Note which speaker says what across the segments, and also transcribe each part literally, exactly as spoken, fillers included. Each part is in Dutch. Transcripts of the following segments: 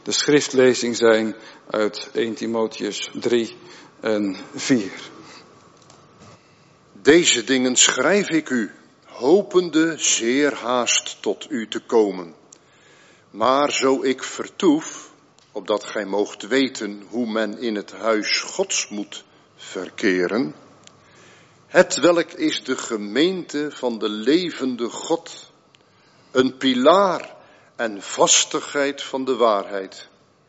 Speaker 1: de schriftlezing zijn uit Eerste Timotheüs drie en vier.
Speaker 2: Deze dingen schrijf ik u, hopende zeer haast tot u te komen. Maar zo ik vertoef, opdat gij moogt weten hoe men in het huis Gods moet verkeren, het welk is de gemeente van de levende God, een pilaar en vastigheid van de waarheid.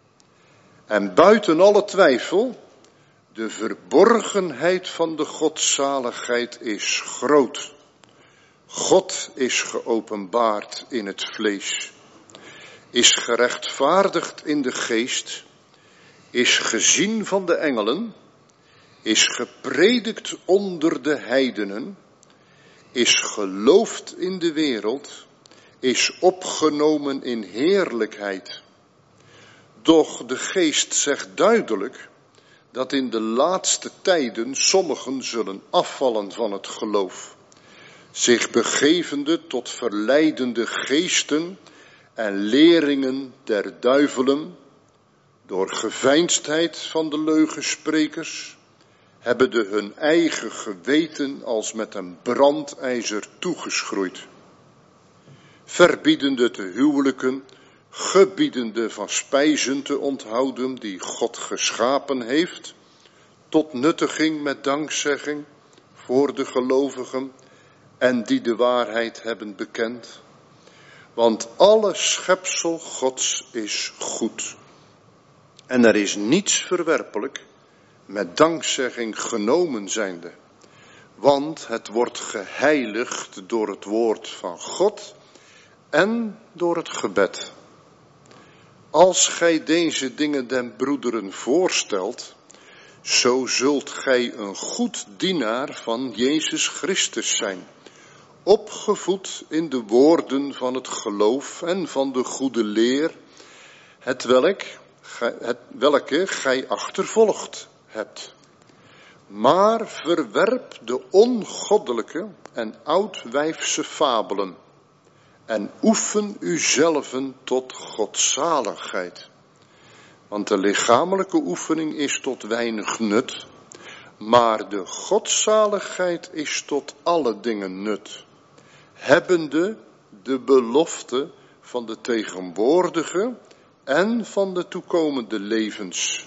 Speaker 2: En buiten alle twijfel, de verborgenheid van de godzaligheid is groot. God is geopenbaard in het vlees, is gerechtvaardigd in de geest, is gezien van de engelen, is gepredikt onder de heidenen, is geloofd in de wereld, is opgenomen in heerlijkheid. Doch de geest zegt duidelijk dat in de laatste tijden sommigen zullen afvallen van het geloof, zich begevende tot verleidende geesten en leringen der duivelen, door geveinsdheid van de leugensprekers, hebben de hun eigen geweten als met een brandijzer toegeschroeid, verbiedende te huwelijken, gebiedende van spijzen te onthouden die God geschapen heeft, tot nuttiging met dankzegging voor de gelovigen en die de waarheid hebben bekend. Want alle schepsel Gods is goed. En er is niets verwerpelijk met dankzegging genomen zijnde. Want het wordt geheiligd door het woord van God en door het gebed. Als gij deze dingen den broederen voorstelt, zo zult gij een goed dienaar van Jezus Christus zijn, opgevoed in de woorden van het geloof en van de goede leer, het welk, het welke gij achtervolgd hebt. Maar verwerp de ongoddelijke en oudwijfse fabelen en oefen uzelven tot godzaligheid. Want de lichamelijke oefening is tot weinig nut, maar de godzaligheid is tot alle dingen nut, hebbende de belofte van de tegenwoordige en van de toekomende levens.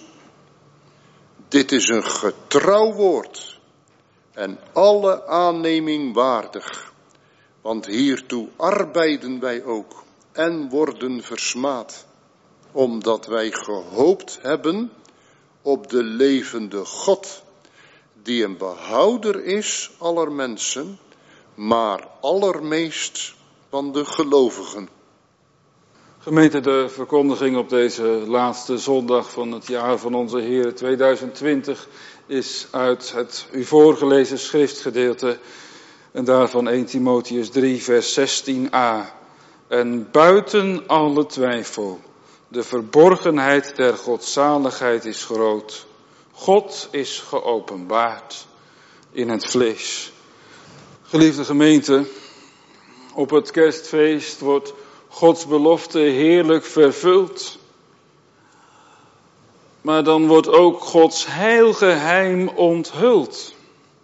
Speaker 2: Dit is een getrouw woord en alle aanneming waardig, want hiertoe arbeiden wij ook en worden versmaad, omdat wij gehoopt hebben op de levende God, die een behouder is aller mensen, maar allermeest van de gelovigen.
Speaker 1: Gemeente, de verkondiging op deze laatste zondag van het jaar van onze Heer tweeduizend twintig is uit het u voorgelezen schriftgedeelte en daarvan Eerste Timotheüs drie vers zestien a. En buiten alle twijfel, de verborgenheid der godzaligheid is groot. God is geopenbaard in het vlees. Geliefde gemeente, op het kerstfeest wordt Gods belofte heerlijk vervuld. Maar dan wordt ook Gods heilgeheim onthuld.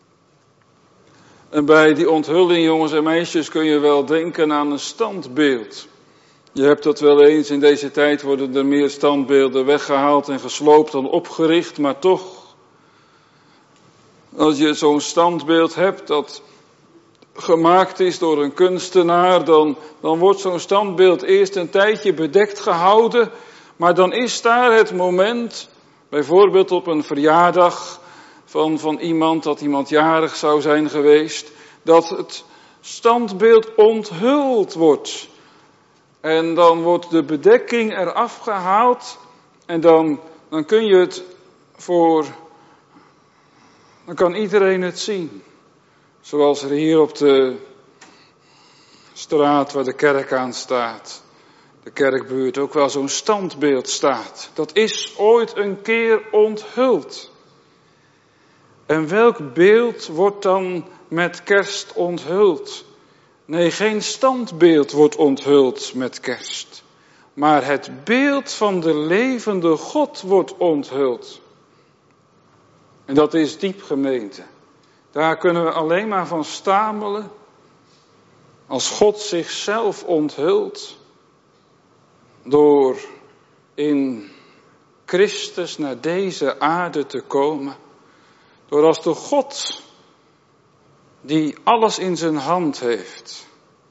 Speaker 1: En bij die onthulling, jongens en meisjes, kun je wel denken aan een standbeeld. Je hebt dat wel eens, in deze tijd worden er meer standbeelden weggehaald en gesloopt dan opgericht, maar toch, als je zo'n standbeeld hebt dat gemaakt is door een kunstenaar, dan, dan wordt zo'n standbeeld eerst een tijdje bedekt gehouden, maar dan is daar het moment, bijvoorbeeld op een verjaardag van, van iemand, dat iemand jarig zou zijn geweest, dat het standbeeld onthuld wordt. En dan wordt de bedekking eraf gehaald en dan, dan kun je het voor, dan kan iedereen het zien. Zoals er hier op de straat waar de kerk aan staat, de kerkbuurt, ook wel zo'n standbeeld staat. Dat is ooit een keer onthuld. En welk beeld wordt dan met kerst onthuld? Nee, geen standbeeld wordt onthuld met kerst. maar het beeld van de levende God wordt onthuld. En dat is diep, gemeente. Daar kunnen we alleen maar van stamelen. Als God zichzelf onthult door in Christus naar deze aarde te komen. Door als de God die alles in zijn hand heeft,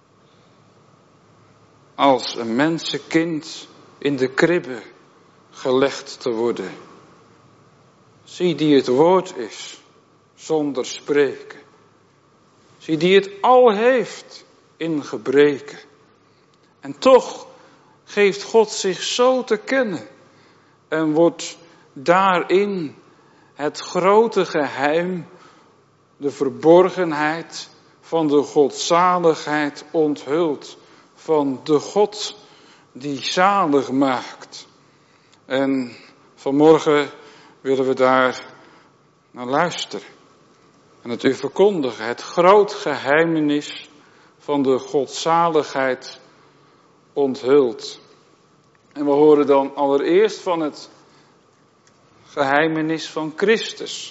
Speaker 1: als een mensenkind in de kribbe gelegd te worden. Zie die het woord is, zonder spreken. Zie die het al heeft in gebreken. En toch geeft God zich zo te kennen en wordt daarin het grote geheim, de verborgenheid van de godzaligheid onthuld. Van de God die zalig maakt. En vanmorgen willen we daar naar luisteren. En het u verkondigen. Het groot geheimenis van de godzaligheid onthuld. En we horen dan allereerst van het geheimenis van Christus.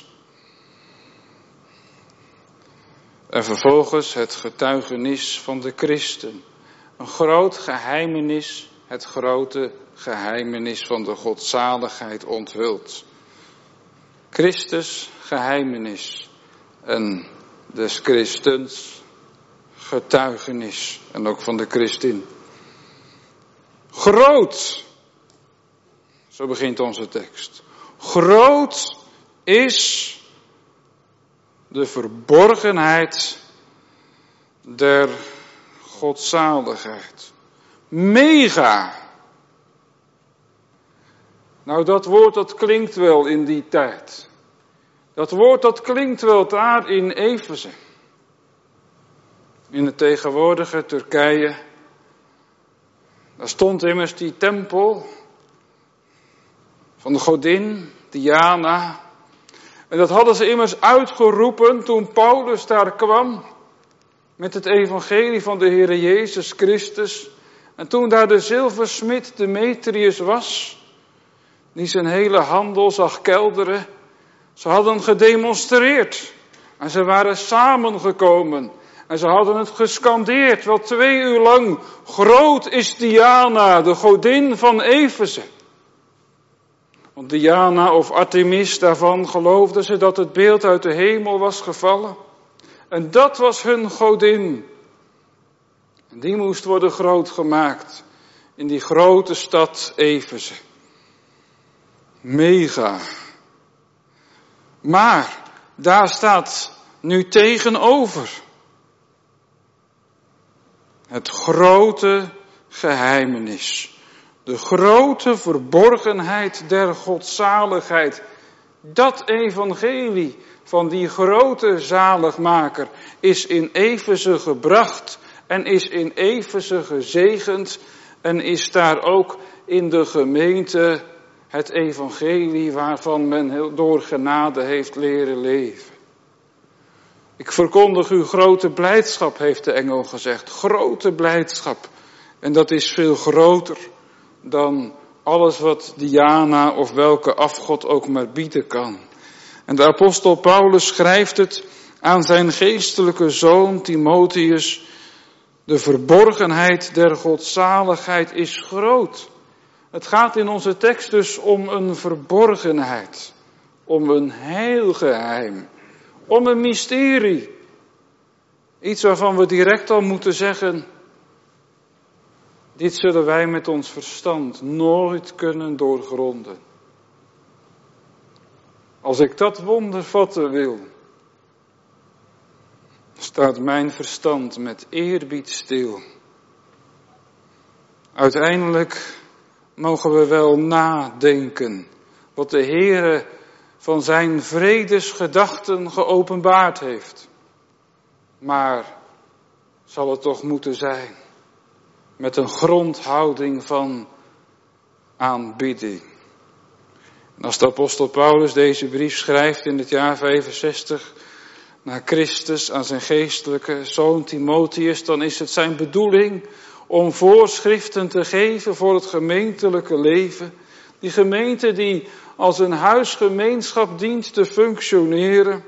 Speaker 1: En vervolgens het getuigenis van de christen. Een groot geheimenis, het grote geheimenis van de godzaligheid onthuld. Christus geheimenis en des christens getuigenis en ook van de christin. Groot, zo begint onze tekst. Groot is de verborgenheid der godzaligheid. Mega. Nou, dat woord dat klinkt wel in die tijd. Dat woord dat klinkt wel daar in Efeze. In het tegenwoordige Turkije. Daar stond immers die tempel van de godin Diana. En dat hadden ze immers uitgeroepen toen Paulus daar kwam met het evangelie van de Heere Jezus Christus. En toen daar de zilversmid Demetrius was, die zijn hele handel zag kelderen. Ze hadden gedemonstreerd en ze waren samengekomen en ze hadden het gescandeerd, wel twee uur lang. Groot is Diana, de godin van Efeze. Want Diana of Artemis, daarvan geloofden ze dat het beeld uit de hemel was gevallen. En dat was hun godin. En die moest worden groot gemaakt in die grote stad Efeze. Mega. Maar daar staat nu tegenover het grote geheimenis. De grote verborgenheid der godzaligheid. Dat evangelie van die grote zaligmaker is in Efeze gebracht en is in Efeze gezegend en is daar ook in de gemeente het evangelie waarvan men door genade heeft leren leven. Ik verkondig u grote blijdschap, heeft de engel gezegd. Grote blijdschap. En dat is veel groter dan alles wat Diana of welke afgod ook maar bieden kan. En de apostel Paulus schrijft het aan zijn geestelijke zoon Timotheus. De verborgenheid der godzaligheid is groot. Het gaat in onze tekst dus om een verborgenheid. Om een heel geheim. Om een mysterie. Iets waarvan we direct al moeten zeggen, dit zullen wij met ons verstand nooit kunnen doorgronden. Als ik dat wonder vatten wil, staat mijn verstand met eerbied stil. Uiteindelijk mogen we wel nadenken wat de Heere van zijn vredesgedachten geopenbaard heeft. Maar zal het toch moeten zijn met een grondhouding van aanbidding. En als de apostel Paulus deze brief schrijft in het jaar vijfenzestig naar Christus aan zijn geestelijke zoon Timotheus, dan is het zijn bedoeling om voorschriften te geven voor het gemeentelijke leven. Die gemeente die als een huisgemeenschap dient te functioneren.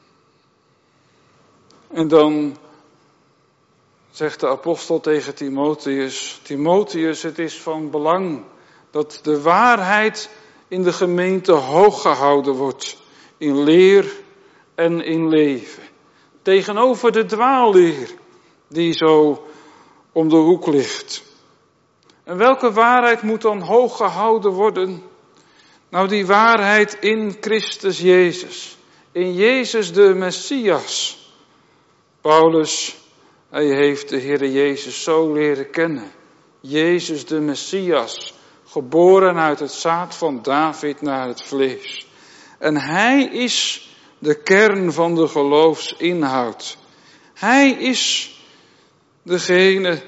Speaker 1: En dan zegt de apostel tegen Timotheus: Timotheus, het is van belang dat de waarheid in de gemeente hoog gehouden wordt. In leer en in leven. Tegenover de dwaalleer die zo om de hoek ligt. En welke waarheid moet dan hoog gehouden worden? Nou, die waarheid in Christus Jezus. In Jezus de Messias. Paulus, hij heeft de Heere Jezus zo leren kennen. Jezus de Messias, geboren uit het zaad van David naar het vlees. En hij is de kern van de geloofsinhoud. Hij is degene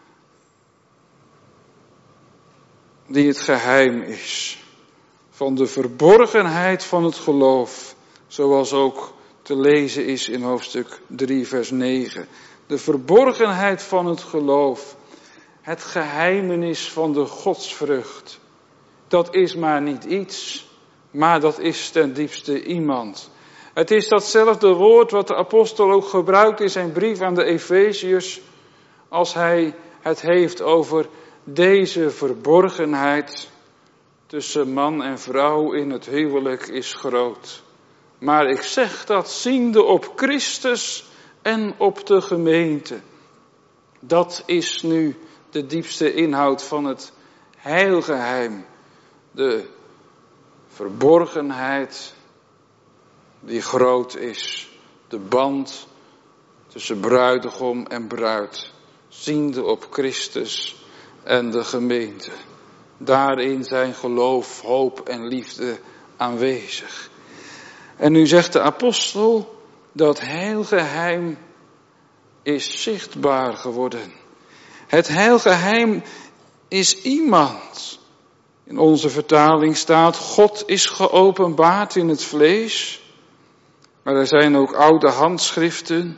Speaker 1: die het geheim is van de verborgenheid van het geloof, zoals ook te lezen is in hoofdstuk drie vers negen. De verborgenheid van het geloof, het geheimenis van de godsvrucht, dat is maar niet iets, maar dat is ten diepste iemand. Het is datzelfde woord wat de apostel ook gebruikt in zijn brief aan de Efeziërs, als hij het heeft over deze verborgenheid tussen man en vrouw in het huwelijk is groot. Maar ik zeg dat ziende op Christus en op de gemeente. Dat is nu de diepste inhoud van het heilgeheim. De verborgenheid die groot is. De band tussen bruidegom en bruid. Ziende op Christus en de gemeente. Daarin zijn geloof, hoop en liefde aanwezig. En nu zegt de apostel, dat heilgeheim is zichtbaar geworden. Het heilgeheim is iemand. In onze vertaling staat, God is geopenbaard in het vlees. Maar er zijn ook oude handschriften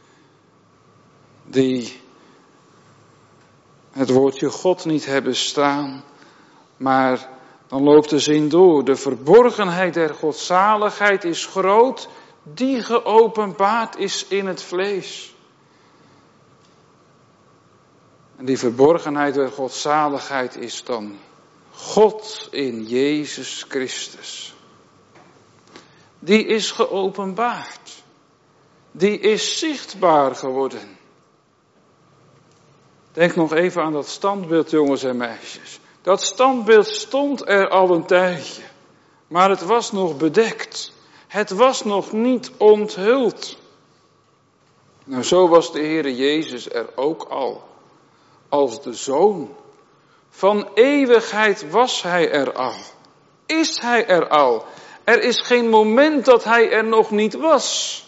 Speaker 1: die het woordje God niet hebben staan. Maar dan loopt de zin door. De verborgenheid der godzaligheid is groot, die geopenbaard is in het vlees. En die verborgenheid der godzaligheid is dan God in Jezus Christus. Die is geopenbaard. Die is zichtbaar geworden. Denk nog even aan dat standbeeld, jongens en meisjes. Dat standbeeld stond er al een tijdje, maar het was nog bedekt. Het was nog niet onthuld. Nou, zo was de Heere Jezus er ook al, als de Zoon. Van eeuwigheid was hij er al. Is hij er al. Er is geen moment dat hij er nog niet was.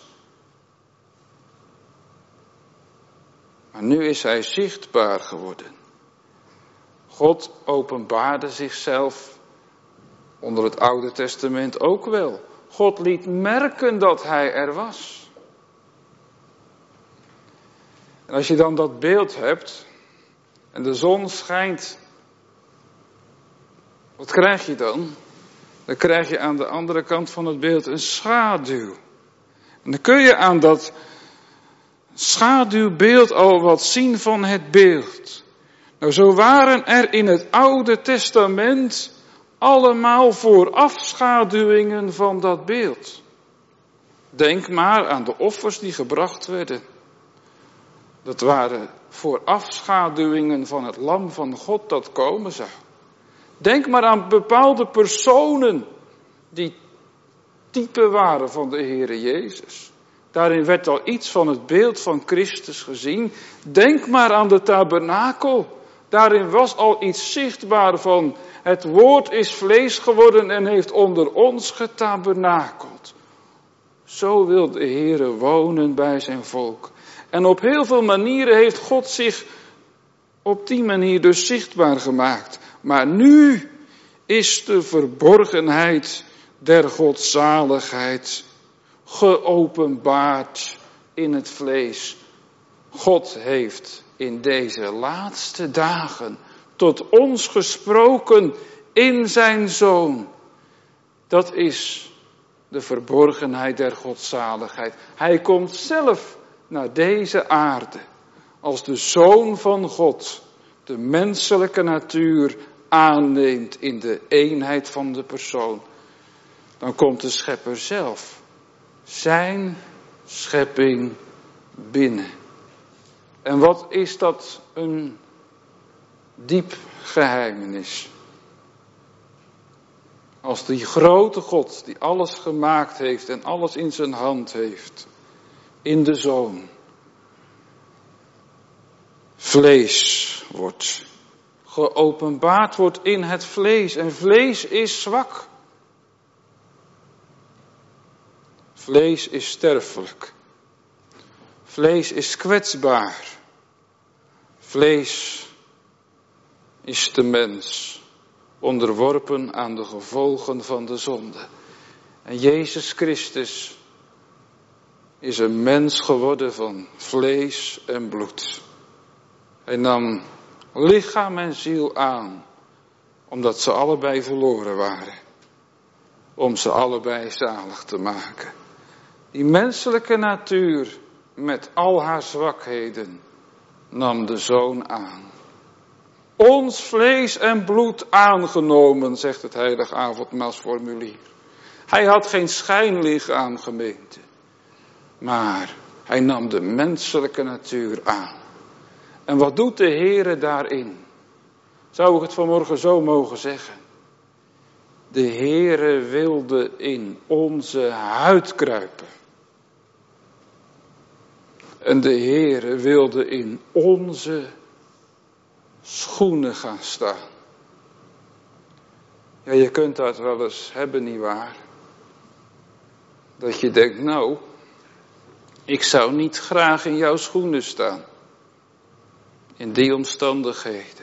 Speaker 1: Maar nu is hij zichtbaar geworden. God openbaarde zichzelf onder het Oude Testament ook wel. God liet merken dat hij er was. En als je dan dat beeld hebt en de zon schijnt, wat krijg je dan? Dan krijg je aan de andere kant van het beeld een schaduw. En dan kun je aan dat schaduwbeeld al wat zien van het beeld. Nou, zo waren er in het Oude Testament allemaal voorafschaduwingen van dat beeld. Denk maar aan de offers die gebracht werden. Dat waren voorafschaduwingen van het lam van God dat komen zou. Denk maar aan bepaalde personen die type waren van de Heere Jezus. Daarin werd al iets van het beeld van Christus gezien. Denk maar aan de tabernakel. Daarin was al iets zichtbaar van het woord is vlees geworden en heeft onder ons getabernakeld. Zo wil de Heere wonen bij zijn volk. En op heel veel manieren heeft God zich op die manier dus zichtbaar gemaakt. Maar nu is de verborgenheid der godzaligheid geopenbaard in het vlees. God heeft in deze laatste dagen tot ons gesproken in zijn Zoon. Dat is de verborgenheid der godzaligheid. Hij komt zelf naar deze aarde als de Zoon van God, de menselijke natuur aanneemt in de eenheid van de persoon. Dan komt de Schepper zelf, zijn schepping binnen. En wat is dat een diep geheimenis. Als die grote God die alles gemaakt heeft en alles in zijn hand heeft, in de Zoon, vlees wordt, geopenbaard wordt in het vlees. En vlees is zwak. Vlees is sterfelijk. Vlees is kwetsbaar. Vlees is de mens, onderworpen aan de gevolgen van de zonde. En Jezus Christus is een mens geworden van vlees en bloed. Hij nam lichaam en ziel aan, omdat ze allebei verloren waren. Om ze allebei zalig te maken. Die menselijke natuur met al haar zwakheden nam de Zoon aan. Ons vlees en bloed aangenomen, zegt het heilige avondmaalsformulier. Hij had geen schijnlichaam, gemeente. Maar hij nam de menselijke natuur aan. En wat doet de Heere daarin? Zou ik het vanmorgen zo mogen zeggen? De Heere wilde in onze huid kruipen. En de Heere wilde in onze schoenen gaan staan. Ja, je kunt dat wel eens hebben, nietwaar? Dat je denkt, nou, ik zou niet graag in jouw schoenen staan. In die omstandigheden.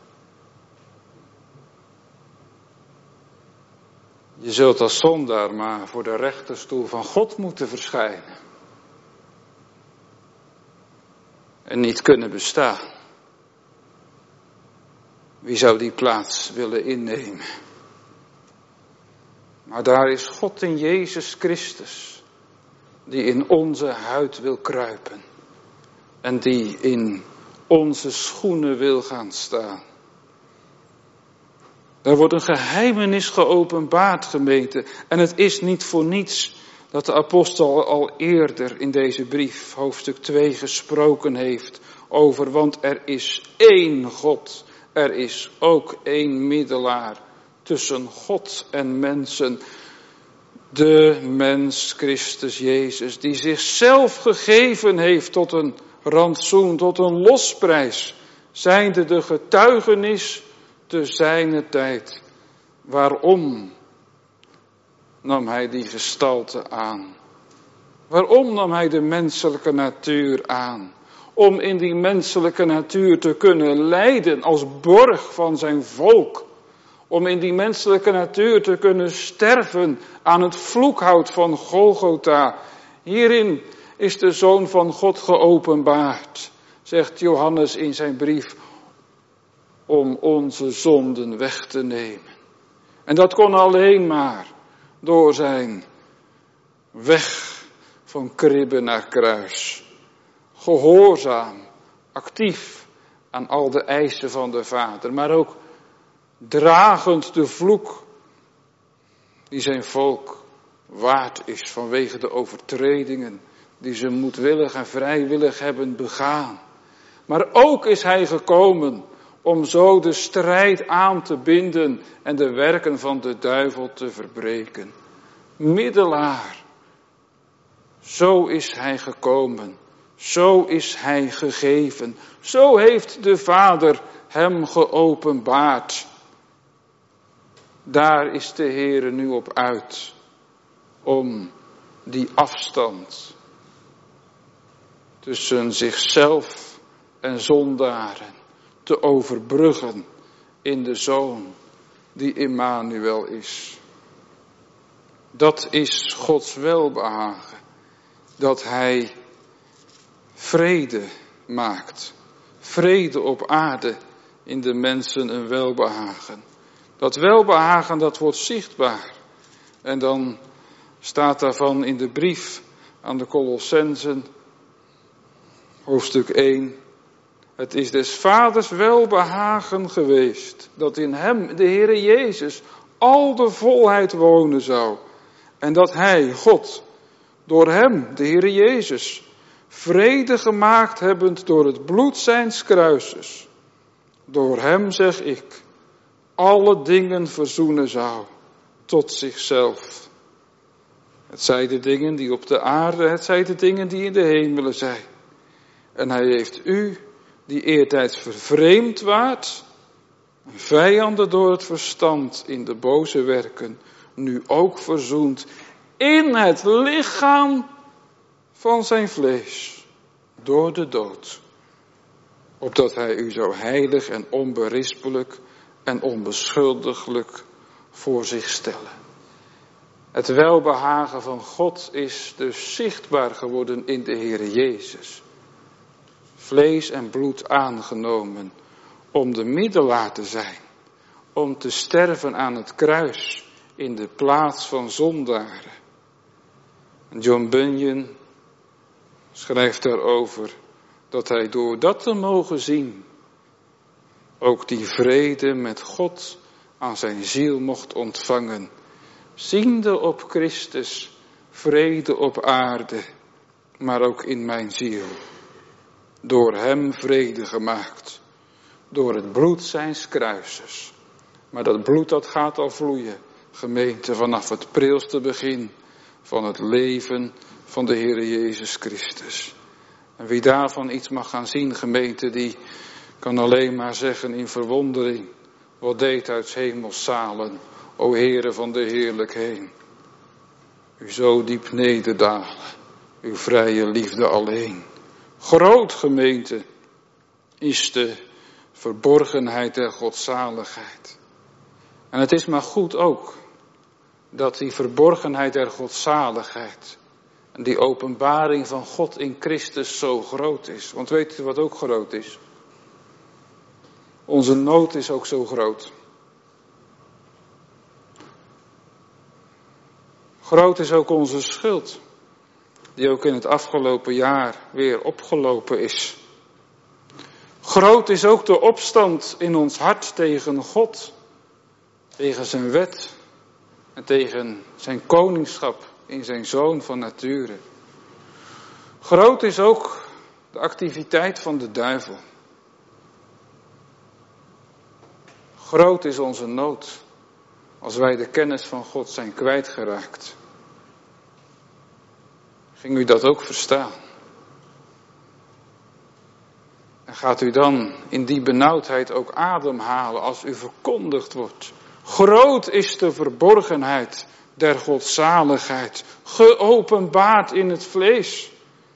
Speaker 1: Je zult als zondaar maar voor de rechterstoel van God moeten verschijnen. En niet kunnen bestaan. Wie zou die plaats willen innemen? Maar daar is God in Jezus Christus, die in onze huid wil kruipen. En die in onze schoenen wil gaan staan. Er wordt een geheimenis geopenbaard, gemeente. En het is niet voor niets dat de apostel al eerder in deze brief, hoofdstuk twee, gesproken heeft over, want er is één God. Er is ook één middelaar tussen God en mensen. De mens Christus Jezus, die zichzelf gegeven heeft tot een rantsoen, tot een losprijs, zijnde de getuigenis te zijner tijd. Waarom nam hij die gestalte aan? Waarom nam hij de menselijke natuur aan? Om in die menselijke natuur te kunnen lijden als borg van zijn volk. Om in die menselijke natuur te kunnen sterven aan het vloekhout van Golgotha. Hierin is de Zoon van God geopenbaard, zegt Johannes in zijn brief, om onze zonden weg te nemen. En dat kon alleen maar door zijn weg van kribbe naar kruis. Gehoorzaam, actief aan al de eisen van de Vader, maar ook dragend de vloek die zijn volk waard is vanwege de overtredingen die ze moedwillig en vrijwillig hebben begaan. Maar ook is hij gekomen om zo de strijd aan te binden en de werken van de duivel te verbreken. Middelaar, zo is hij gekomen, zo is hij gegeven, zo heeft de Vader hem geopenbaard. Daar is de Heere nu op uit, om die afstand tussen zichzelf en zondaren te overbruggen in de Zoon die Immanuel is. Dat is Gods welbehagen, dat hij vrede maakt vrede op aarde, in de mensen een welbehagen. Dat welbehagen, dat wordt zichtbaar. En dan staat daarvan in de brief aan de Colossensen, hoofdstuk één. Het is des Vaders welbehagen geweest, dat in hem, de Heere Jezus, al de volheid wonen zou. En dat hij, God, door hem, de Heere Jezus, vrede gemaakt hebbend door het bloed zijns kruises. Door hem, zeg ik, alle dingen verzoenen zou tot zichzelf. Het zij de dingen die op de aarde, het zij de dingen die in de hemelen zijn. En hij heeft u, die eertijds vervreemd waart, vijanden door het verstand in de boze werken, nu ook verzoend in het lichaam van zijn vlees, door de dood. Opdat hij u zo heilig en onberispelijk en onbeschuldiglijk voor zich stellen. Het welbehagen van God is dus zichtbaar geworden in de Heere Jezus. Vlees en bloed aangenomen om de middelaar te zijn. Om te sterven aan het kruis in de plaats van zondaren. John Bunyan schrijft daarover dat hij door dat te mogen zien ook die vrede met God aan zijn ziel mocht ontvangen. Ziende op Christus, vrede op aarde, maar ook in mijn ziel. Door hem vrede gemaakt, door het bloed zijns kruises. Maar dat bloed dat gaat al vloeien, gemeente, vanaf het prilste begin van het leven van de Heere Jezus Christus. En wie daarvan iets mag gaan zien, gemeente, die kan alleen maar zeggen in verwondering, wat deed uit 's hemels zalen, o Heere van de heerlijkheid, u zo diep nederdalen, uw vrije liefde alleen. Groot, gemeente, is de verborgenheid der godzaligheid. En het is maar goed ook dat die verborgenheid der godzaligheid en die openbaring van God in Christus zo groot is. Want weet u wat ook groot is? Onze nood is ook zo groot. Groot is ook onze schuld, die ook in het afgelopen jaar weer opgelopen is. Groot is ook de opstand in ons hart tegen God, tegen zijn wet en tegen zijn koningschap in zijn Zoon van nature. Groot is ook de activiteit van de duivel. Groot is onze nood als wij de kennis van God zijn kwijtgeraakt. Ging u dat ook verstaan? En gaat u dan in die benauwdheid ook ademhalen als u verkondigd wordt? Groot is de verborgenheid der godzaligheid, geopenbaard in het vlees.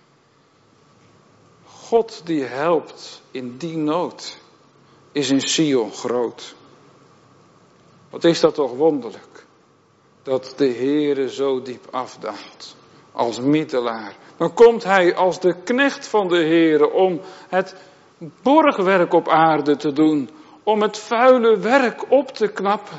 Speaker 1: God die helpt in die nood, is in Sion groot. Wat is dat toch wonderlijk, dat de Heere zo diep afdaalt, als middelaar. Dan komt hij als de knecht van de Heere om het borgwerk op aarde te doen, om het vuile werk op te knappen.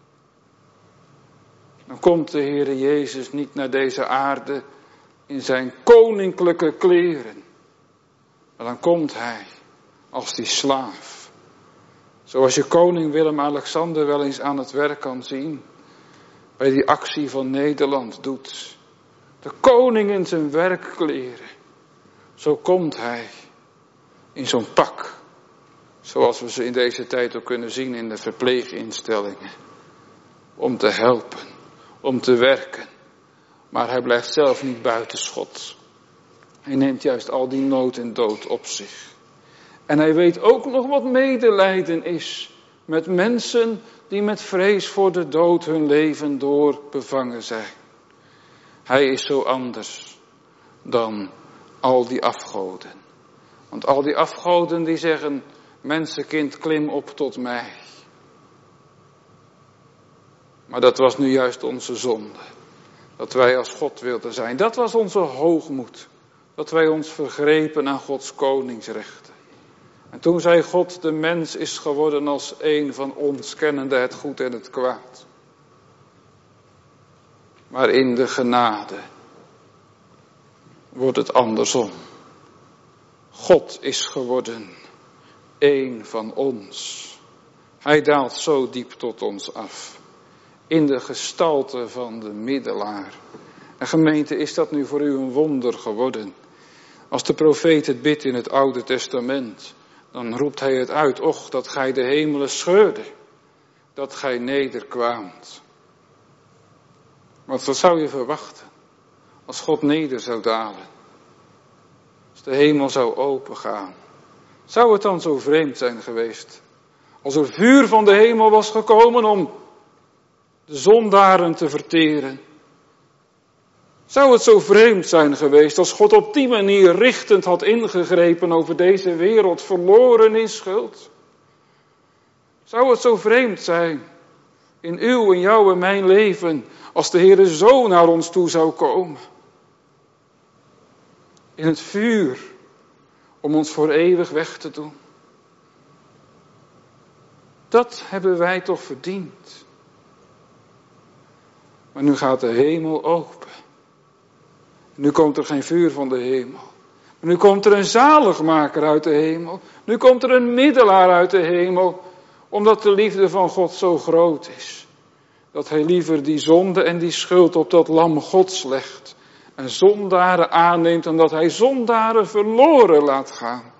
Speaker 1: Dan komt de Heere Jezus niet naar deze aarde in zijn koninklijke kleren, maar dan komt hij als die slaaf. Zoals je koning Willem-Alexander wel eens aan het werk kan zien, bij die actie van Nederland doet. De koning in zijn werkkleren. Zo komt hij in zo'n pak, zoals we ze in deze tijd ook kunnen zien in de verpleeginstellingen. Om te helpen, om te werken. Maar hij blijft zelf niet buiten schot. Hij neemt juist al die nood en dood op zich. En hij weet ook nog wat medelijden is met mensen die met vrees voor de dood hun leven door bevangen zijn. Hij is zo anders dan al die afgoden. Want al die afgoden die zeggen, mensenkind, klim op tot mij. Maar dat was nu juist onze zonde. Dat wij als God wilden zijn. Dat was onze hoogmoed. Dat wij ons vergrepen aan Gods koningsrechten. En toen zei God, de mens is geworden als een van ons, kennende het goed en het kwaad. Maar in de genade wordt het andersom. God is geworden een van ons. Hij daalt zo diep tot ons af. In de gestalte van de middelaar. En gemeente, is dat nu voor u een wonder geworden? Als de profeet het bidt in het Oude Testament, dan roept hij het uit. Och, dat gij de hemelen scheurde. Dat gij nederkwaamt. Want wat zou je verwachten? Als God neder zou dalen. Als de hemel zou opengaan. Zou het dan zo vreemd zijn geweest? Als er vuur van de hemel was gekomen om de zondaren te verteren. Zou het zo vreemd zijn geweest als God op die manier richtend had ingegrepen over deze wereld, verloren in schuld? Zou het zo vreemd zijn in uw en jouw en mijn leven als de Heere zo naar ons toe zou komen? In het vuur om ons voor eeuwig weg te doen. Dat hebben wij toch verdiend. Maar nu gaat de hemel open. Nu komt er geen vuur van de hemel. Nu komt er een zaligmaker uit de hemel. Nu komt er een middelaar uit de hemel. Omdat de liefde van God zo groot is. Dat hij liever die zonde en die schuld op dat lam Gods legt. En zondaren aanneemt dan dat hij zondaren verloren laat gaan.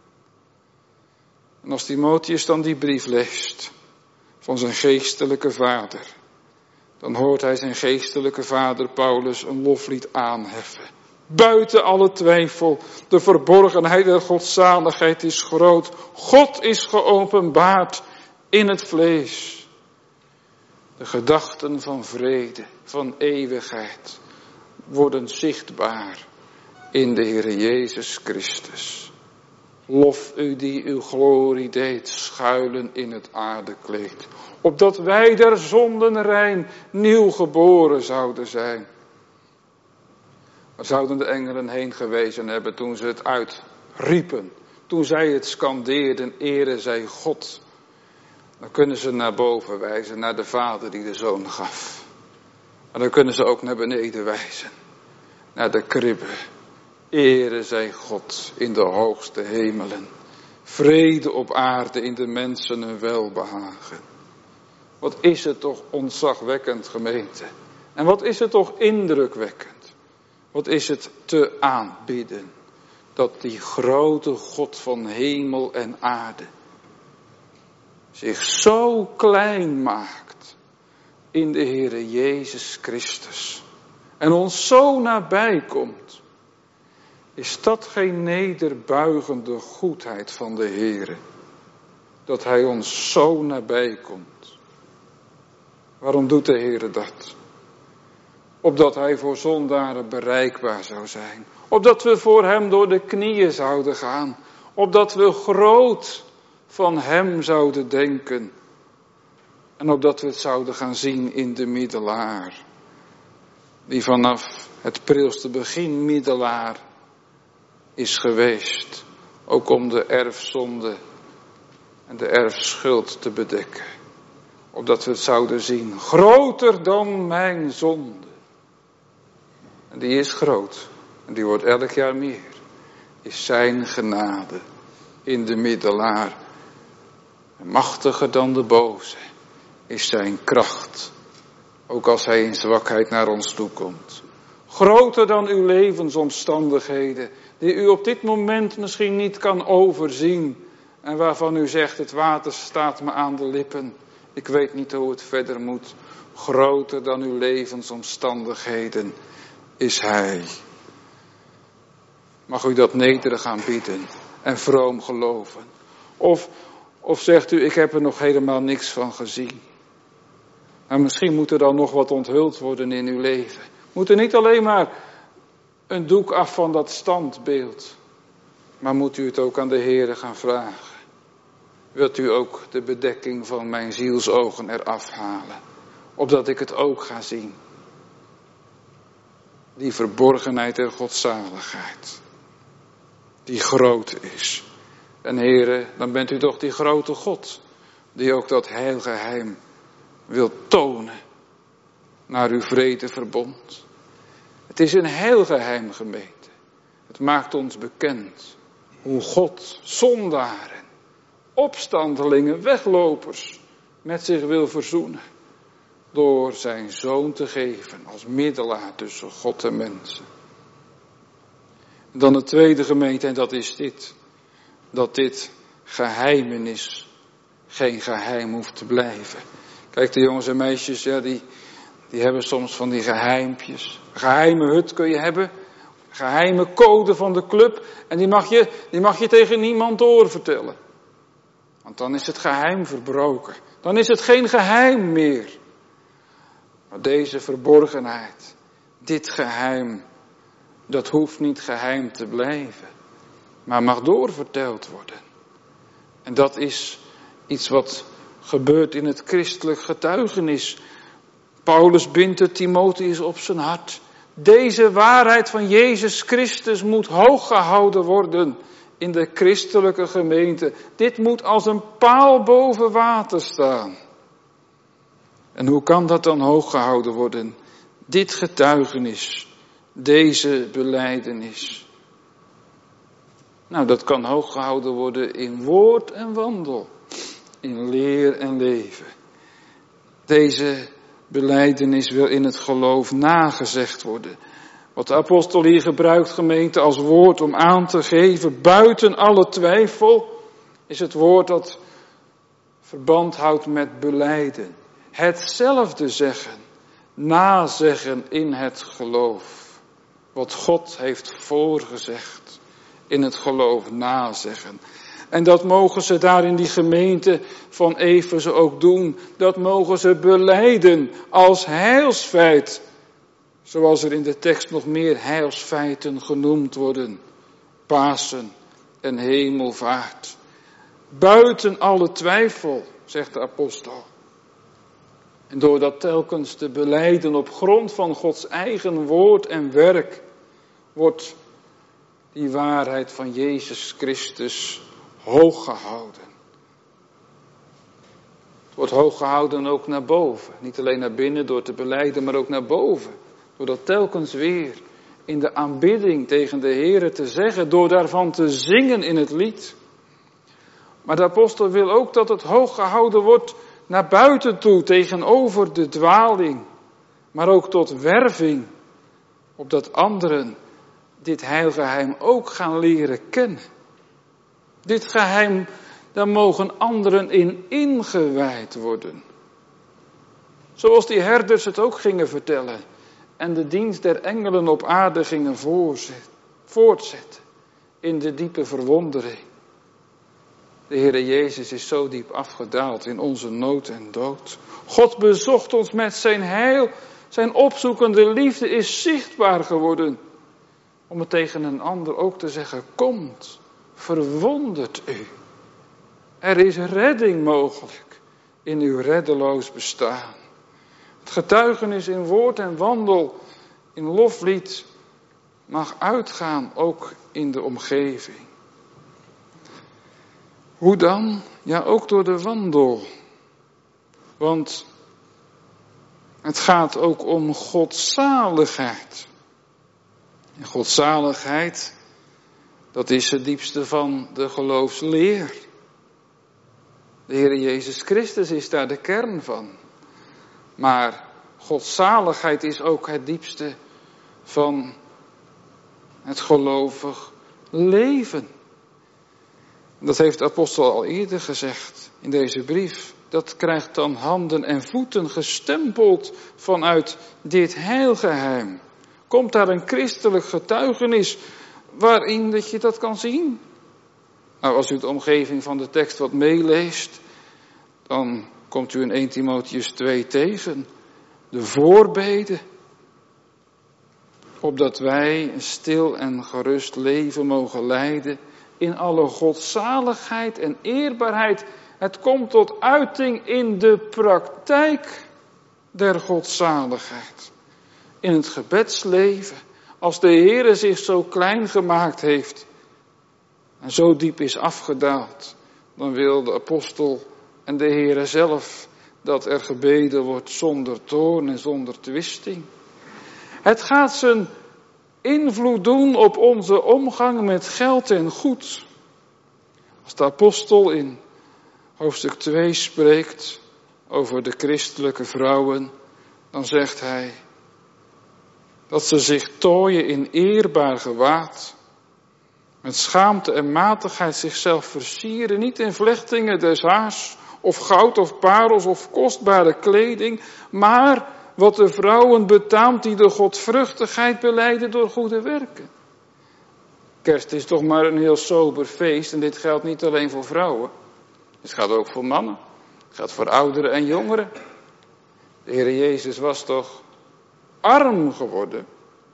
Speaker 1: En als Timotheus dan die brief leest van zijn geestelijke vader, dan hoort hij zijn geestelijke vader Paulus een loflied aanheffen. Buiten alle twijfel, de verborgenheid der godzaligheid is groot. God is geopenbaard in het vlees. De gedachten van vrede, van eeuwigheid, worden zichtbaar in de Heer Jezus Christus. Lof u die uw glorie deed schuilen in het aardekleed. Opdat wij der zonden rein nieuw geboren zouden zijn. Waar zouden de engelen heen gewezen hebben toen ze het uitriepen? Toen zij het scandeerden, ere zij God. Dan kunnen ze naar boven wijzen, naar de Vader die de Zoon gaf. En dan kunnen ze ook naar beneden wijzen. Naar de kribbe. Ere zij God in de hoogste hemelen. Vrede op aarde in de mensen een welbehagen. Wat is het toch ontzagwekkend, gemeente. En wat is het toch indrukwekkend. Wat is het te aanbidden. Dat die grote God van hemel en aarde zich zo klein maakt in de Heere Jezus Christus. En ons zo nabij komt. Is dat geen nederbuigende goedheid van de Heere? Dat Hij ons zo nabij komt. Waarom doet de Heere dat? Opdat Hij voor zondaren bereikbaar zou zijn. Opdat we voor Hem door de knieën zouden gaan. Opdat we groot van Hem zouden denken. En opdat we het zouden gaan zien in de middelaar. Die vanaf het prilste begin middelaar is geweest. Ook om de erfzonde en de erfschuld te bedekken. Opdat we het zouden zien. Groter dan mijn zonde. En die is groot. En die wordt elk jaar meer. Is zijn genade in de middelaar. En machtiger dan de boze is zijn kracht. Ook als hij in zwakheid naar ons toe komt. Groter dan uw levensomstandigheden. Die u op dit moment misschien niet kan overzien. En waarvan u zegt, het water staat me aan de lippen. Ik weet niet hoe het verder moet. Groter dan uw levensomstandigheden is Hij. Mag u dat nederig aanbieden en vroom geloven. Of, of zegt u, ik heb er nog helemaal niks van gezien. Maar misschien moet er dan nog wat onthuld worden in uw leven. Moet er niet alleen maar een doek af van dat standbeeld. Maar moet u het ook aan de Heere gaan vragen. Wilt u ook de bedekking van mijn zielsogen eraf halen. Opdat ik het ook ga zien. Die verborgenheid der godzaligheid. Die groot is. En Heere, dan bent u toch die grote God, die ook dat heilgeheim wil tonen naar uw vredeverbond. Het is een heilgeheim, gemeente. Het maakt ons bekend hoe God zondaren, opstandelingen, weglopers met zich wil verzoenen. Door zijn zoon te geven als middelaar tussen God en mensen. Dan het tweede, gemeente, en dat is dit. Dat dit geheimenis geen geheim hoeft te blijven. Kijk, de jongens en meisjes, ja, die, die hebben soms van die geheimpjes. Een geheime hut kun je hebben. Geheime code van de club. En die mag je, die mag je tegen niemand doorvertellen. Want dan is het geheim verbroken. Dan is het geen geheim meer. Maar deze verborgenheid, dit geheim, dat hoeft niet geheim te blijven. Maar mag doorverteld worden. En dat is iets wat gebeurt in het christelijk getuigenis. Paulus bindt het Timotheus op zijn hart. Deze waarheid van Jezus Christus moet hoog gehouden worden in de christelijke gemeente. Dit moet als een paal boven water staan. En hoe kan dat dan hoog gehouden worden? Dit getuigenis, deze belijdenis. Nou, dat kan hoog gehouden worden in woord en wandel, in leer en leven. Deze belijdenis wil in het geloof nagezegd worden. Wat de apostel hier gebruikt, gemeente, als woord om aan te geven, buiten alle twijfel, is het woord dat verband houdt met belijden. Hetzelfde zeggen, nazeggen in het geloof. Wat God heeft voorgezegd, in het geloof nazeggen. En dat mogen ze daar in die gemeente van Efeze ook doen. Dat mogen ze belijden als heilsfeit. Zoals er in de tekst nog meer heilsfeiten genoemd worden. Pasen en hemelvaart. Buiten alle twijfel, zegt de apostel. En door dat telkens te belijden op grond van Gods eigen woord en werk, wordt die waarheid van Jezus Christus hoog gehouden. Het wordt hoog gehouden ook naar boven. Niet alleen naar binnen door te belijden, maar ook naar boven. Door dat telkens weer in de aanbidding tegen de Heere te zeggen, door daarvan te zingen in het lied. Maar de apostel wil ook dat het hoog gehouden wordt naar buiten toe, tegenover de dwaling. Maar ook tot werving, opdat anderen dit heilgeheim ook gaan leren kennen. Dit geheim, daar mogen anderen in ingewijd worden. Zoals die herders het ook gingen vertellen. En de dienst der engelen op aarde gingen voortzetten. In de diepe verwondering. De Heere Jezus is zo diep afgedaald in onze nood en dood. God bezocht ons met zijn heil. Zijn opzoekende liefde is zichtbaar geworden. Om het tegen een ander ook te zeggen, komt, verwondert u. Er is redding mogelijk in uw reddeloos bestaan. Het getuigenis in woord en wandel, in loflied, mag uitgaan ook in de omgeving. Hoe dan? Ja, ook door de wandel. Want het gaat ook om godzaligheid. En godzaligheid, dat is het diepste van de geloofsleer. De Heer Jezus Christus is daar de kern van. Maar godzaligheid is ook het diepste van het gelovig leven. Dat heeft de apostel al eerder gezegd in deze brief. Dat krijgt dan handen en voeten gestempeld vanuit dit heilgeheim. Komt daar een christelijk getuigenis waarin dat je dat kan zien? Nou, als u de omgeving van de tekst wat meeleest, dan komt u in eerste Timotheüs twee tegen. De voorbeden. Opdat wij een stil en gerust leven mogen leiden in alle godzaligheid en eerbaarheid. Het komt tot uiting in de praktijk der godzaligheid. In het gebedsleven. Als de Heere zich zo klein gemaakt heeft, en zo diep is afgedaald, dan wil de apostel en de Heere zelf dat er gebeden wordt zonder toorn en zonder twisting. Het gaat zijn invloed doen op onze omgang met geld en goed. Als de apostel in hoofdstuk twee spreekt over de christelijke vrouwen, dan zegt hij dat ze zich tooien in eerbaar gewaad, met schaamte en matigheid zichzelf versieren, niet in vlechtingen des haars, of goud of parels of kostbare kleding, maar wat de vrouwen betaamt die de godvruchtigheid belijden door goede werken. Kerst is toch maar een heel sober feest en dit geldt niet alleen voor vrouwen. Het gaat ook voor mannen. Het gaat voor ouderen en jongeren. De Heer Jezus was toch arm geworden.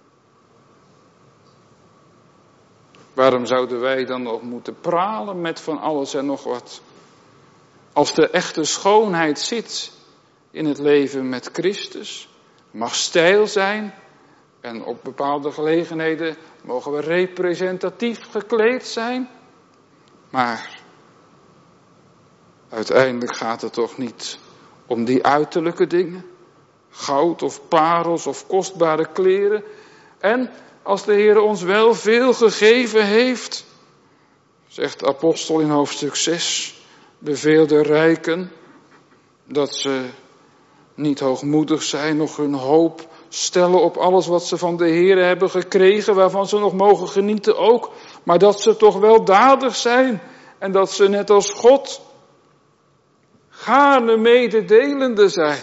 Speaker 1: Waarom zouden wij dan nog moeten pralen met van alles en nog wat? Als de echte schoonheid zit in het leven met Christus, mag stijl zijn en op bepaalde gelegenheden mogen we representatief gekleed zijn. Maar uiteindelijk gaat het toch niet om die uiterlijke dingen, goud of parels of kostbare kleren. En als de Heer ons wel veel gegeven heeft, zegt de apostel in hoofdstuk zes, beveel de rijken dat ze niet hoogmoedig zijn, nog hun hoop stellen op alles wat ze van de Heer hebben gekregen, waarvan ze nog mogen genieten ook, maar dat ze toch wel dadig zijn en dat ze net als God gaarne mededelende zijn.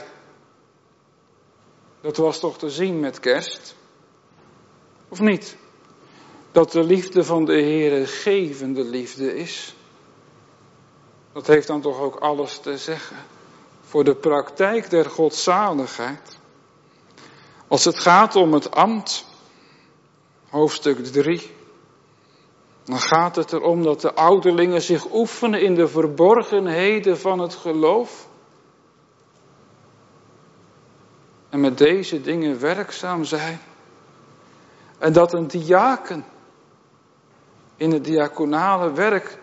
Speaker 1: Dat was toch te zien met kerst? Of niet? Dat de liefde van de Heer gevende liefde is. Dat heeft dan toch ook alles te zeggen voor de praktijk der godzaligheid. Als het gaat om het ambt, hoofdstuk drie, dan gaat het erom dat de ouderlingen zich oefenen in de verborgenheden van het geloof. En met deze dingen werkzaam zijn. En dat een diaken in het diaconale werk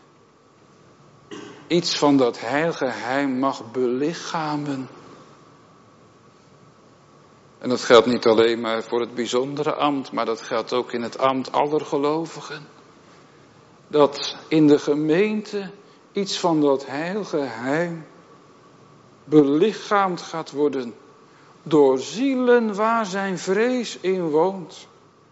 Speaker 1: iets van dat heilgeheim mag belichamen. En dat geldt niet alleen maar voor het bijzondere ambt, maar dat geldt ook in het ambt aller gelovigen. Dat in de gemeente iets van dat heilgeheim belichaamd gaat worden door zielen waar zijn vrees in woont.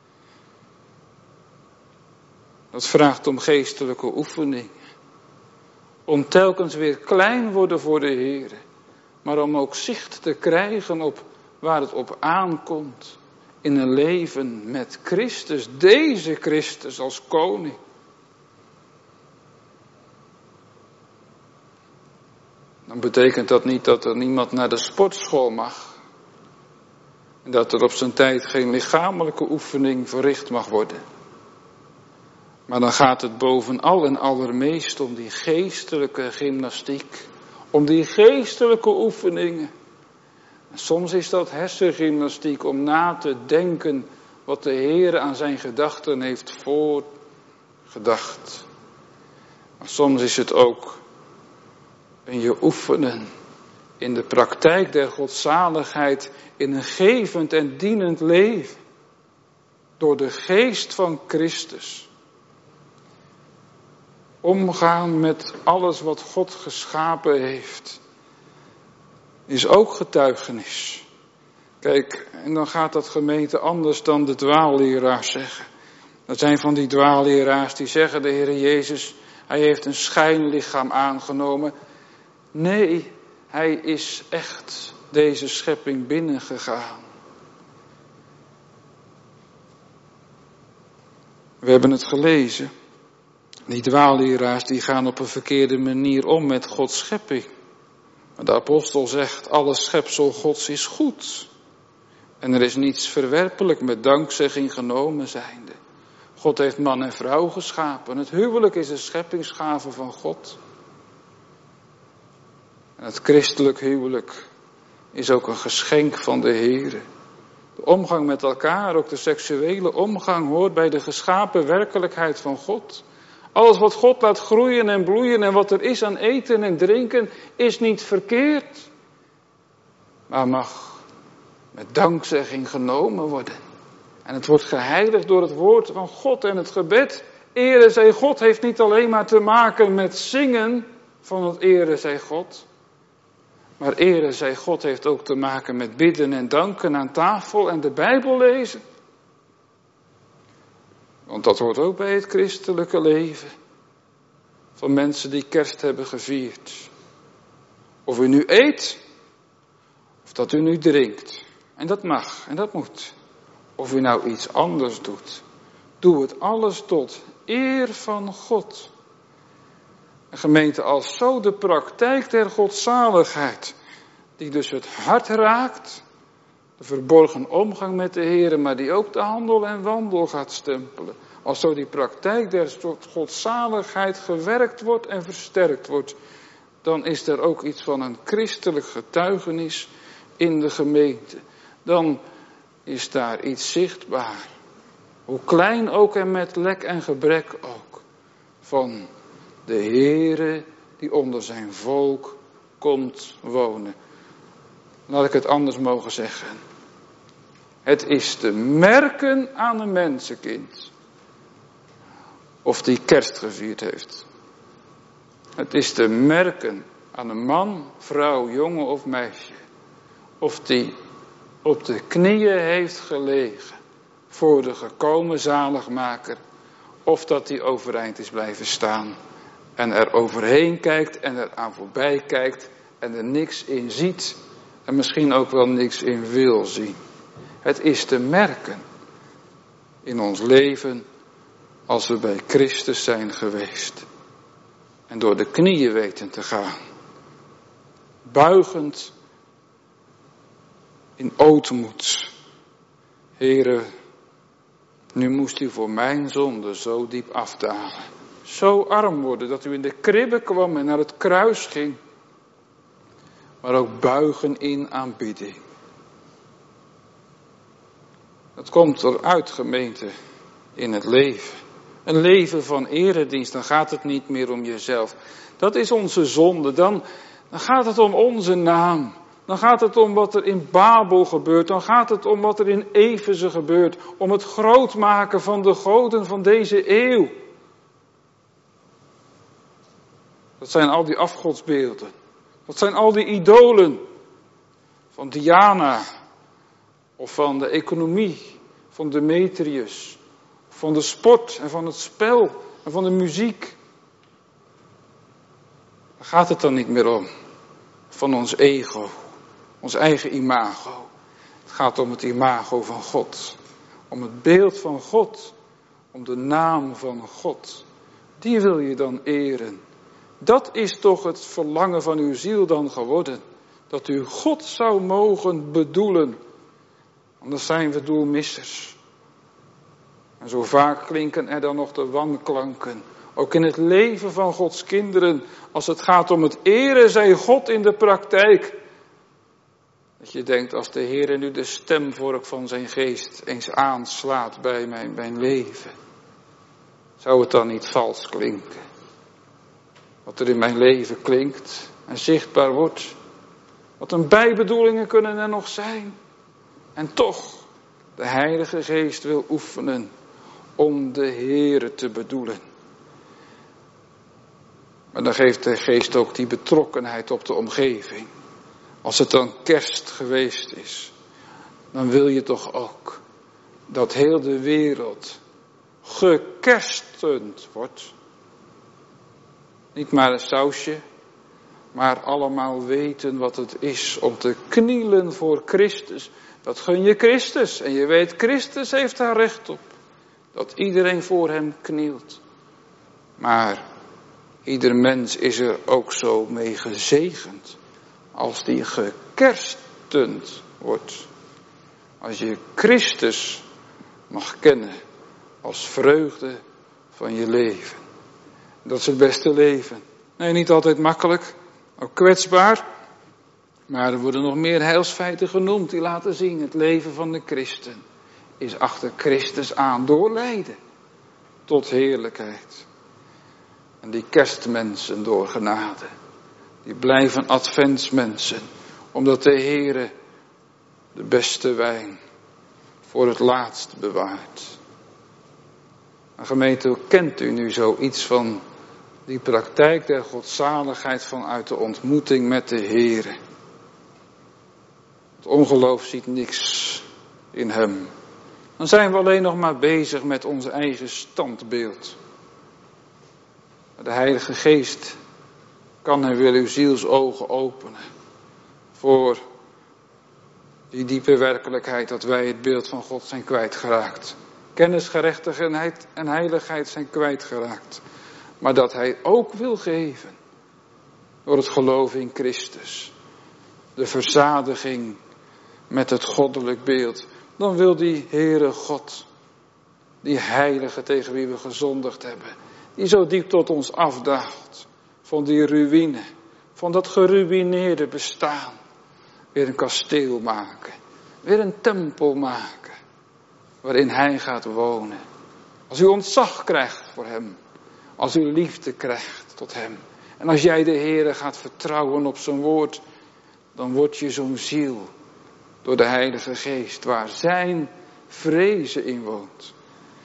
Speaker 1: Dat vraagt om geestelijke oefening. Om telkens weer klein worden voor de Heer. Maar om ook zicht te krijgen op waar het op aankomt. In een leven met Christus. Deze Christus als koning. Dan betekent dat niet dat er niemand naar de sportschool mag. En dat er op zijn tijd geen lichamelijke oefening verricht mag worden. Maar dan gaat het bovenal en allermeest om die geestelijke gymnastiek. Om die geestelijke oefeningen. En soms is dat hersengymnastiek om na te denken wat de Heer aan zijn gedachten heeft voorgedacht. Maar soms is het ook in je oefenen in de praktijk der godzaligheid in een gevend en dienend leven. Door de geest van Christus. Omgaan met alles wat God geschapen heeft. Is ook getuigenis. Kijk, en dan gaat dat gemeente anders dan de dwaalleraars zeggen. Dat zijn van die dwaalleraars die zeggen, de Heer Jezus, hij heeft een schijnlichaam aangenomen. Nee, hij is echt deze schepping binnengegaan. We hebben het gelezen. Die dwaalleraars die gaan op een verkeerde manier om met Gods schepping. Maar de apostel zegt, alle schepsel Gods is goed. En er is niets verwerpelijk met dankzegging genomen zijnde. God heeft man en vrouw geschapen. Het huwelijk is een scheppingsgave van God. En het christelijk huwelijk is ook een geschenk van de Heere. De omgang met elkaar, ook de seksuele omgang, hoort bij de geschapen werkelijkheid van God. Alles wat God laat groeien en bloeien en wat er is aan eten en drinken is niet verkeerd. Maar mag met dankzegging genomen worden. En het wordt geheiligd door het woord van God en het gebed. Ere zij God heeft niet alleen maar te maken met zingen van het ere zij God. Maar ere zij God heeft ook te maken met bidden en danken aan tafel en de Bijbel lezen. Want dat hoort ook bij het christelijke leven. Van mensen die kerst hebben gevierd. Of u nu eet, of dat u nu drinkt. En dat mag en dat moet. Of u nou iets anders doet. Doe het alles tot eer van God. Een gemeente als zo de praktijk der godzaligheid. Die dus het hart raakt. De verborgen omgang met de Heer, maar die ook de handel en wandel gaat stempelen. Als zo die praktijk der godzaligheid gewerkt wordt en versterkt wordt. Dan is er ook iets van een christelijk getuigenis in de gemeente. Dan is daar iets zichtbaar. Hoe klein ook en met lek en gebrek ook. Van de Heere die onder zijn volk komt wonen. Laat ik het anders mogen zeggen. Het is te merken aan een mensenkind. Of die kerst gevierd heeft. Het is te merken aan een man, vrouw, jongen of meisje. Of die op de knieën heeft gelegen voor de gekomen zaligmaker. Of dat die overeind is blijven staan. En er overheen kijkt en er aan voorbij kijkt. En er niks in ziet. En misschien ook wel niks in wil zien. Het is te merken in ons leven als we bij Christus zijn geweest. En door de knieën weten te gaan. Buigend in ootmoed. Heere, nu moest u voor mijn zonde zo diep afdalen. Zo arm worden dat u in de kribbe kwam en naar het kruis ging. Maar ook buigen in aanbidding. Dat komt eruit, gemeente, in het leven. Een leven van eredienst, dan gaat het niet meer om jezelf. Dat is onze zonde, dan, dan gaat het om onze naam. Dan gaat het om wat er in Babel gebeurt. Dan gaat het om wat er in Efeze gebeurt. Om het grootmaken van de goden van deze eeuw. Dat zijn al die afgodsbeelden. Dat zijn al die idolen. Van Diana. Of van de economie. Van Demetrius. Van de sport en van het spel. En van de muziek. Daar gaat het dan niet meer om. Van ons ego. Ons eigen imago. Het gaat om het imago van God. Om het beeld van God. Om de naam van God. Die wil je dan eren. Dat is toch het verlangen van uw ziel dan geworden. Dat u God zou mogen bedoelen. Anders zijn we doelmissers. En zo vaak klinken er dan nog de wanklanken. Ook in het leven van Gods kinderen. Als het gaat om het eren zij God in de praktijk. Dat je denkt, als de Heer nu de stemvork van zijn geest eens aanslaat bij mijn, mijn leven. Zou het dan niet vals klinken? Wat er in mijn leven klinkt en zichtbaar wordt. Wat een bijbedoelingen kunnen er nog zijn. En toch, de Heilige Geest wil oefenen om de Heere te bedoelen. Maar dan geeft de Geest ook die betrokkenheid op de omgeving. Als het dan kerst geweest is, dan wil je toch ook dat heel de wereld gekerstend wordt. Niet maar een sausje, maar allemaal weten wat het is om te knielen voor Christus. Dat gun je Christus en je weet, Christus heeft daar recht op. Dat iedereen voor hem knielt. Maar ieder mens is er ook zo mee gezegend. Als die gekerstend wordt. Als je Christus mag kennen als vreugde van je leven. Dat is het beste leven. Nee, niet altijd makkelijk. Ook kwetsbaar. Maar er worden nog meer heilsfeiten genoemd die laten zien. Het leven van de christen is achter Christus aan doorleiden. Tot heerlijkheid. En die kerstmensen door genade, die blijven adventsmensen, omdat de Heere de beste wijn voor het laatst bewaart. En gemeente, hoe kent u nu zoiets van die praktijk der godzaligheid vanuit de ontmoeting met de Heere? Het ongeloof ziet niks in hem. Dan zijn we alleen nog maar bezig met ons eigen standbeeld. De Heilige Geest kan en wil uw zielsogen openen voor die diepe werkelijkheid dat wij het beeld van God zijn kwijtgeraakt. Kennis, gerechtigheid en heiligheid zijn kwijtgeraakt. Maar dat Hij ook wil geven door het geloof in Christus. De verzadiging met het goddelijk beeld. Dan wil die Heere God, die heilige tegen wie we gezondigd hebben, die zo diep tot ons afdaalt, van die ruïne, van dat geruïneerde bestaan, weer een kasteel maken, weer een tempel maken, waarin Hij gaat wonen. Als u ontzag krijgt voor Hem, als u liefde krijgt tot Hem, en als jij de Heere gaat vertrouwen op zijn woord, dan wordt je zo'n ziel door de Heilige Geest, waar zijn vrezen in woont.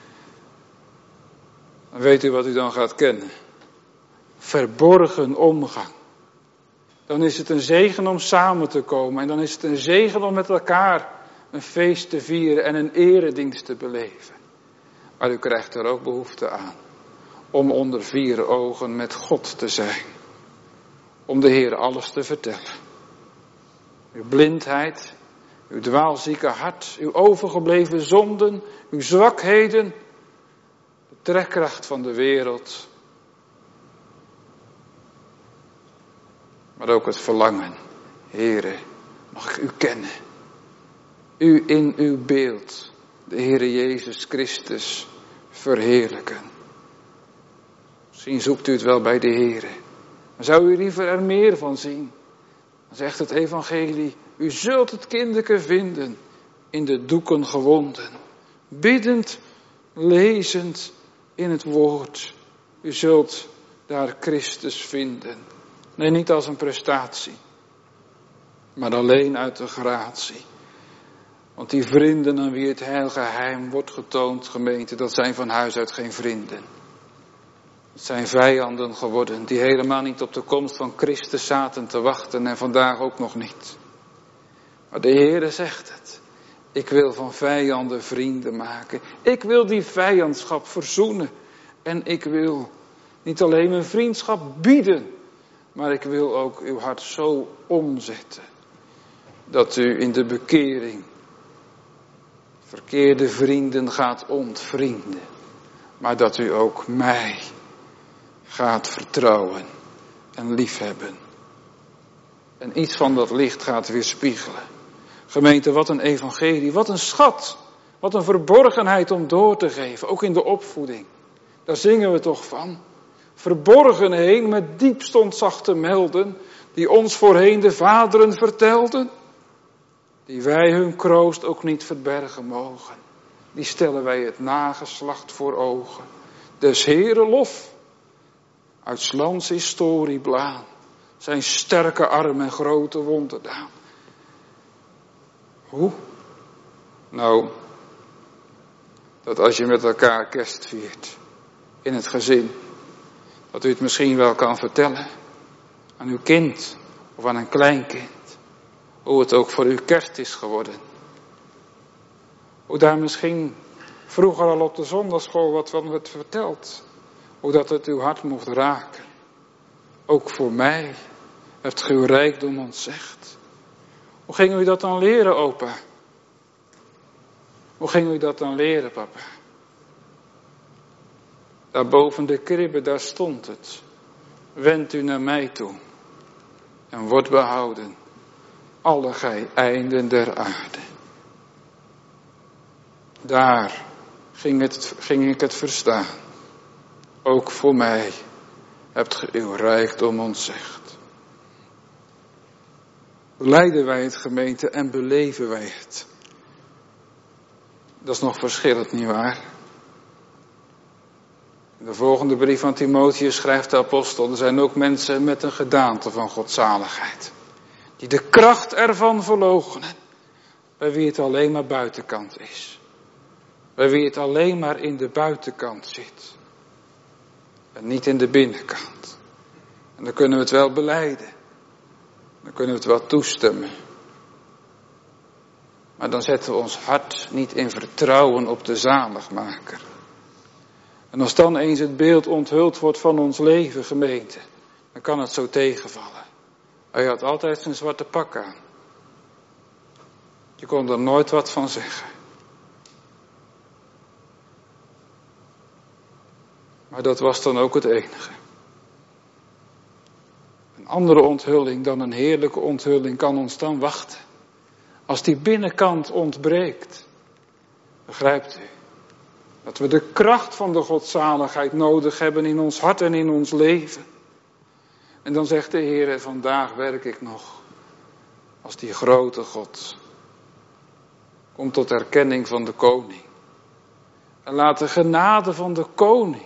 Speaker 1: Dan weet u wat u dan gaat kennen. Verborgen omgang. Dan is het een zegen om samen te komen. En dan is het een zegen om met elkaar een feest te vieren en een eredienst te beleven. Maar u krijgt er ook behoefte aan om onder vier ogen met God te zijn. Om de Heer alles te vertellen. Uw blindheid, uw dwaalzieke hart, uw overgebleven zonden, uw zwakheden, de trekkracht van de wereld. Maar ook het verlangen. Heere, mag ik u kennen. U in uw beeld, de Heere Jezus Christus, verheerlijken. Misschien zoekt u het wel bij de Heere. Maar zou u liever er meer van zien? Dan zegt het evangelie, u zult het kindeke vinden in de doeken gewonden. Biddend, lezend in het woord. U zult daar Christus vinden. Nee, niet als een prestatie, maar alleen uit de gratie. Want die vrienden aan wie het heilgeheim wordt getoond, gemeente, dat zijn van huis uit geen vrienden. Het zijn vijanden geworden die helemaal niet op de komst van Christus zaten te wachten en vandaag ook nog niet. Maar de Heere zegt het. Ik wil van vijanden vrienden maken. Ik wil die vijandschap verzoenen. En ik wil niet alleen mijn vriendschap bieden, maar ik wil ook uw hart zo omzetten dat u in de bekering verkeerde vrienden gaat ontvrienden. Maar dat u ook mij gaat vertrouwen en liefhebben. En iets van dat licht gaat weerspiegelen. Gemeente, wat een evangelie, wat een schat. Wat een verborgenheid om door te geven, ook in de opvoeding. Daar zingen we toch van. Verborgen heen met diepst ontzag te melden, die ons voorheen de vaderen vertelden. Die wij hun kroost ook niet verbergen mogen. Die stellen wij het nageslacht voor ogen. Des Heere lof, uit 's lands historie blaan, zijn sterke arm en grote wonderdaan. Hoe? Nou, dat als je met elkaar kerst viert, in het gezin, dat u het misschien wel kan vertellen aan uw kind of aan een kleinkind. Hoe het ook voor u kerst is geworden. Hoe daar misschien vroeger al op de zondagschool wat van werd verteld. Hoe dat het uw hart mocht raken. Ook voor mij hebt ge uw rijkdom ontzegd. Hoe ging u dat dan leren, opa? Hoe ging u dat dan leren, papa? Daar boven de kribbe, daar stond het. Wend u naar mij toe en word behouden, alle gij einden der aarde. Daar ging, het, ging ik het verstaan. Ook voor mij hebt ge uw rijkdom ontzegd. Belijden wij het, gemeente, en beleven wij het? Dat is nog verschillend, nietwaar? In de volgende brief van Timotheus schrijft de apostel, er zijn ook mensen met een gedaante van godzaligheid. Die de kracht ervan verloochenen. Bij wie het alleen maar buitenkant is. Bij wie het alleen maar in de buitenkant zit. En niet in de binnenkant. En dan kunnen we het wel belijden. Dan kunnen we het wel toestemmen. Maar dan zetten we ons hart niet in vertrouwen op de zaligmaker. En als dan eens het beeld onthuld wordt van ons leven, gemeente, dan kan het zo tegenvallen. Hij had altijd zijn zwarte pak aan. Je kon er nooit wat van zeggen. Maar dat was dan ook het enige. Een andere onthulling dan een heerlijke onthulling kan ons dan wachten. Als die binnenkant ontbreekt. Begrijpt u? Dat we de kracht van de godzaligheid nodig hebben in ons hart en in ons leven. En dan zegt de Heer, vandaag werk ik nog als die grote God. Kom tot erkenning van de koning. En laat de genade van de koning